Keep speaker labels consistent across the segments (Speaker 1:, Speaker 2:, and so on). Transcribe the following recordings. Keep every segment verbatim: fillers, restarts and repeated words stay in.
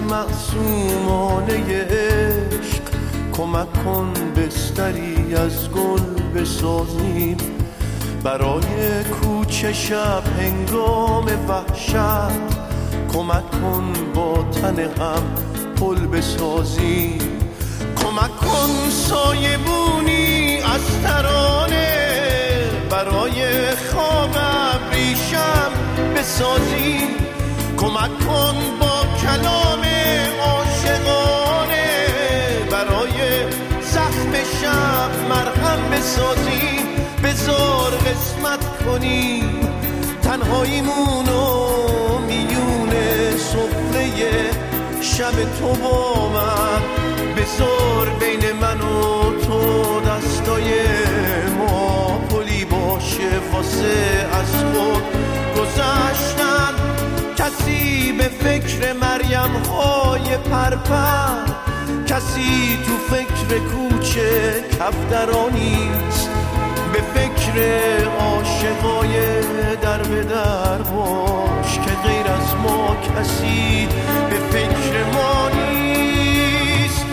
Speaker 1: معصومانه عشق، کمک کن بستری از گل بسازیم برای کوچه شب هنگام وحشت. کمک کن با تن هم پل بسازیم، کمک کن سایبونی از ترانه برای خواب ابریشم بسازیم. کمک کن با کلام عاشقانه برای زخم شب مرهم بسازیم. بذار قسمت کنیم تنهاییمونو میون سفره شب تو با من. بذار بین من و تو دستای ما پلی باشه واسه از خود گذشتن. کسی به فکر مریم های پرپر، کسی تو فکر کوچه کفترانیست، به فکر عاشقای در به در باش که غیر از ما کسی به فکر ما نیست.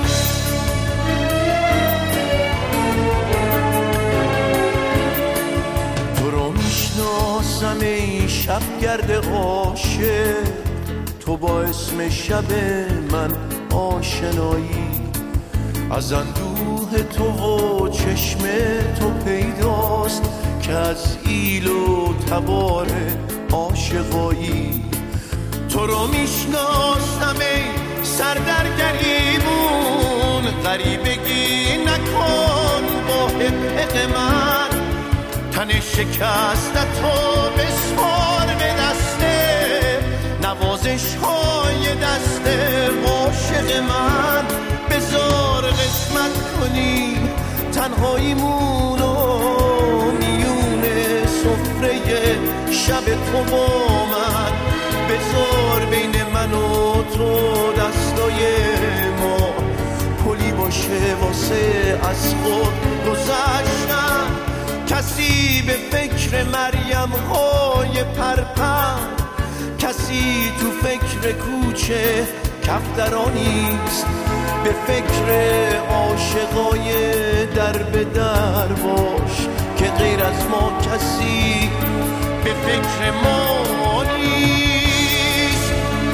Speaker 1: تو رو میشناسم ای شبگرد عاشق، تو با اسم شب من آشنایی. از اندوه تو و چشم تو پیداست که از ایل و تبار عاشقایی. تو رو میشناسم ای سردرگریمون، غریبگی نکن با حق من. تن شکستتو بسپار به دسته نوازش های دست عاشق من. بذار قسمت کنیم تنهاییمونو میون سفره شب تو با من. بذار بین من و تو دستای ما پلی باشه واسه از خود گذشتن. کسی به فکر مریم های پرپر، کسی تو فکر کوچه کفترانیست، به فکر عاشقای در به در باش که غیر از ما کسی به فکر ما نیست.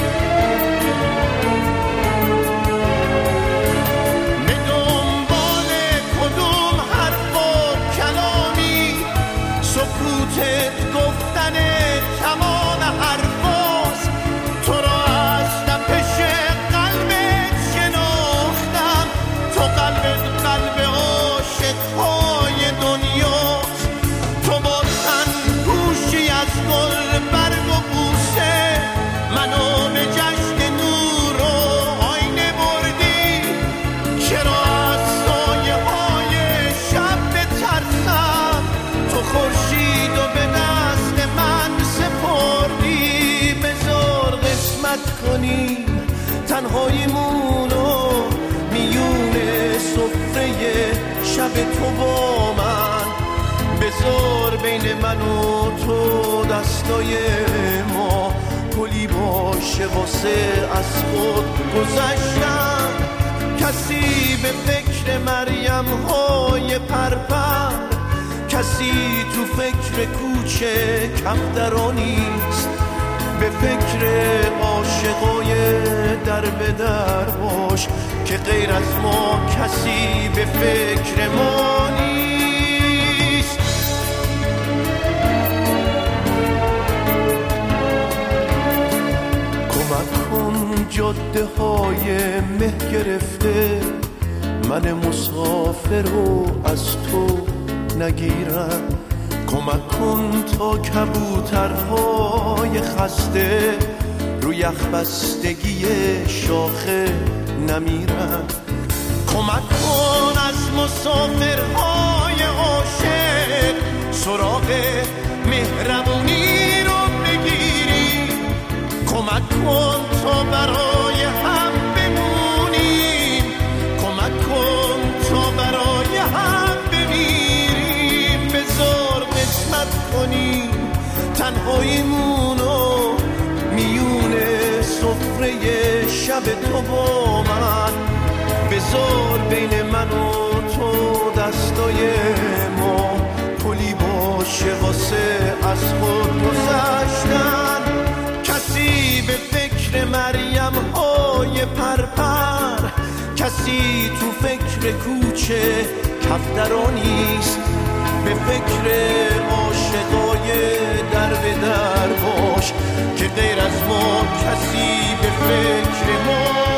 Speaker 1: به دنبال کدوم حرف و کلامی، سکوتت گفتن تمام حرفاست. تو را از تپش قلبت شناختم، تو قلبت قلب عاشقهای دنیاست. تو با تن پوشی از گل برگ و بوسه منو به جشن نور و آینه بردی. چرا از سایه های شب بترسم، تو خورشید و به دست من سپردی. بذار قسمت کنیم تنهاییمونو میون سفره شب تو با من. بذار بین من و تو دستای ما پلی باشه واسه از خود گذشتن. کسی به فکر مریم های پرپر، کسی تو فکر کوچه کفترانیست، به فکر عاشقای در به در باش که غیر از ما کسی به فکر ما نیست. کمک کن جاده های مه گرفته من مسافر رو از تو نگیرم. کمک کن تا کبوترهای خسته روی یخ بستگی شاخه نمیرن. کمک کن از مسافرهای عاشق سراغ مهربونی رو بگیری. کمک کن تا برای هم بمونیم، کمک کن تا برای هم بمیریم. بذار قسمت کنیم تنهاییمونو میون سفره شب شب تو با من، بذار بین من و تو دستای ما پلی باشه واسه از خود گذشتن. کسی به فکر مریم های پرپر، کسی تو فکر کوچه کفترا نیست، به فکر عاشقای در به در باش که غیر از ما کسی به فکر ما